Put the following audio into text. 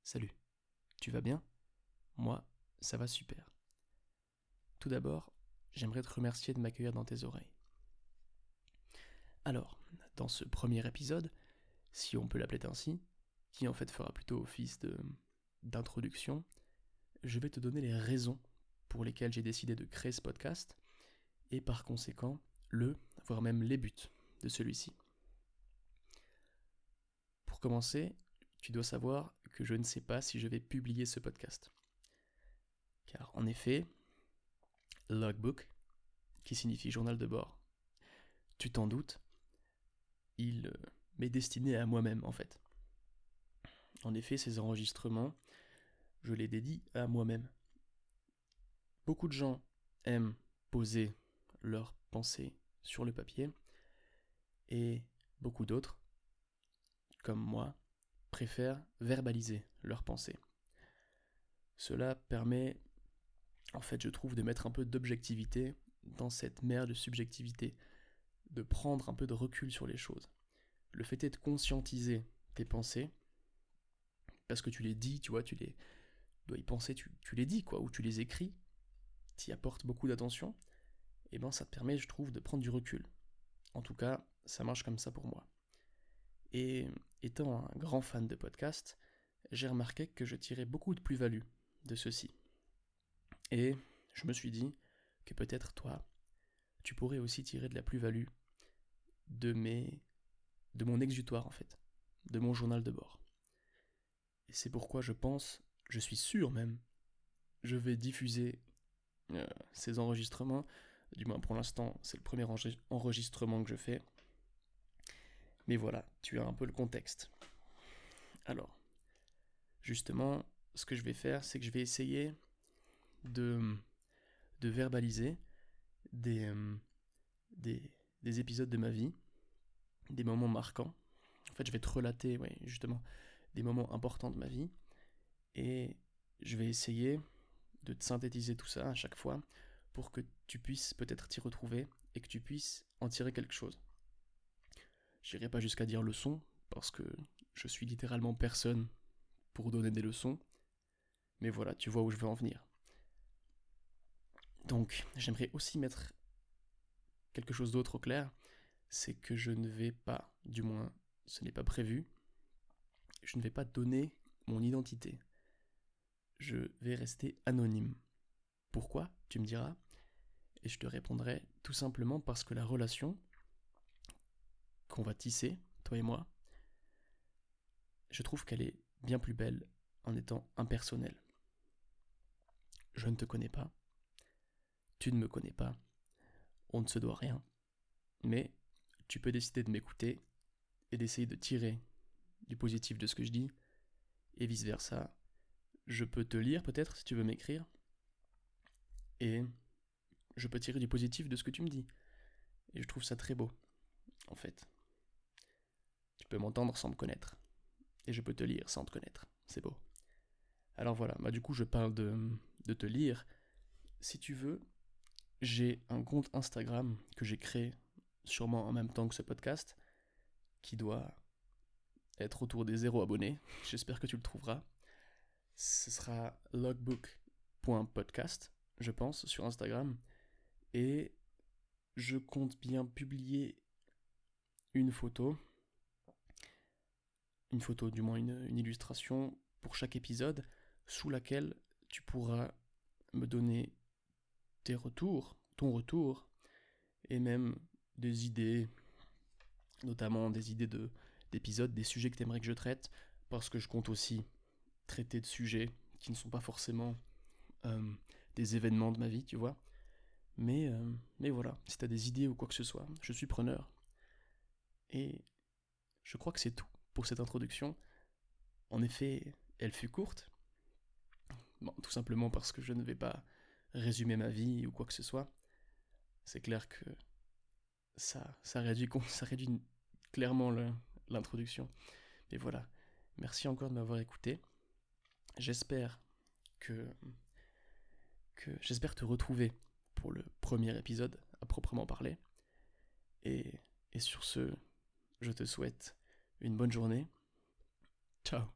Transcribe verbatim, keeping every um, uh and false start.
Salut, tu vas bien? Moi, ça va super. Tout d'abord, j'aimerais te remercier de m'accueillir dans tes oreilles. Alors, dans ce premier épisode, si on peut l'appeler ainsi, qui en fait fera plutôt office de d'introduction, je vais te donner les raisons pour lesquelles j'ai décidé de créer ce podcast et par conséquent le, voire même les buts de celui-ci. Pour commencer, tu dois savoir que je ne sais pas si je vais publier ce podcast. Car en effet, logbook, qui signifie journal de bord, tu t'en doutes, il m'est destiné à moi-même en fait. En effet, ces enregistrements, je les dédie à moi-même. Beaucoup de gens aiment poser leurs pensées sur le papier et beaucoup d'autres, comme moi, préfèrent verbaliser leurs pensées. Cela permet, en fait, je trouve, de mettre un peu d'objectivité dans cette mer de subjectivité, de prendre un peu de recul sur les choses. Le fait est de conscientiser tes pensées, parce que tu les dis, tu vois, tu les dois y penser, tu, tu les dis, quoi, ou tu les écris, tu y apportes beaucoup d'attention, et ben ça te permet, je trouve, de prendre du recul. En tout cas, ça marche comme ça pour moi. Et étant un grand fan de podcasts, j'ai remarqué que je tirais beaucoup de plus-value de ceci. Et je me suis dit que peut-être toi, tu pourrais aussi tirer de la plus-value de mes, de mon exutoire en fait, de mon journal de bord. Et c'est pourquoi je pense, je suis sûr même, je vais diffuser euh, ces enregistrements. Du moins pour l'instant, c'est le premier enregistrement que je fais. Mais voilà, tu as un peu le contexte. Alors, justement, ce que je vais faire, c'est que je vais essayer de, de verbaliser des, euh, des, des épisodes de ma vie, des moments marquants. En fait, je vais te relater, ouais, justement, des moments importants de ma vie. Et je vais essayer de te synthétiser tout ça à chaque fois pour que tu puisses peut-être t'y retrouver et que tu puisses en tirer quelque chose. J'irai pas jusqu'à dire leçon, parce que je suis littéralement personne pour donner des leçons, mais voilà, tu vois où je veux en venir. Donc, j'aimerais aussi mettre quelque chose d'autre au clair, c'est que je ne vais pas, du moins, ce n'est pas prévu, je ne vais pas donner mon identité. Je vais rester anonyme. Pourquoi, tu me diras? Et je te répondrai tout simplement parce que la relation qu'on va tisser, toi et moi, je trouve qu'elle est bien plus belle en étant impersonnelle. Je ne te connais pas, tu ne me connais pas, on ne se doit rien, mais tu peux décider de m'écouter et d'essayer de tirer du positif de ce que je dis, et vice-versa. Je peux te lire peut-être si tu veux m'écrire, et je peux tirer du positif de ce que tu me dis. Et je trouve ça très beau, en fait. Tu peux m'entendre sans me connaître, et je peux te lire sans te connaître. C'est beau. Alors voilà, bah du coup je parle de, de te lire. Si tu veux, j'ai un compte Instagram que j'ai créé sûrement en même temps que ce podcast, qui doit être autour des zéro abonnés. J'espère que tu le trouveras. Ce sera logbook point podcast, je pense, sur Instagram. Et je compte bien publier une photo, une photo, du moins une, une illustration pour chaque épisode, sous laquelle tu pourras me donner tes retours, ton retour, et même des idées, notamment des idées de, d'épisodes, des sujets que tu aimerais que je traite, parce que je compte aussi traiter de sujets qui ne sont pas forcément euh, des événements de ma vie, tu vois. Mais, euh, mais voilà, si tu as des idées ou quoi que ce soit, je suis preneur. Et je crois que c'est tout pour cette introduction. En effet, elle fut courte. Bon, tout simplement parce que je ne vais pas résumer ma vie ou quoi que ce soit. C'est clair que ça, ça réduit, ça réduit clairement le, l'introduction. Mais voilà, merci encore de m'avoir écouté. J'espère que, que j'espère te retrouver pour le premier épisode à proprement parler. Et, et sur ce, je te souhaite une bonne journée. Ciao.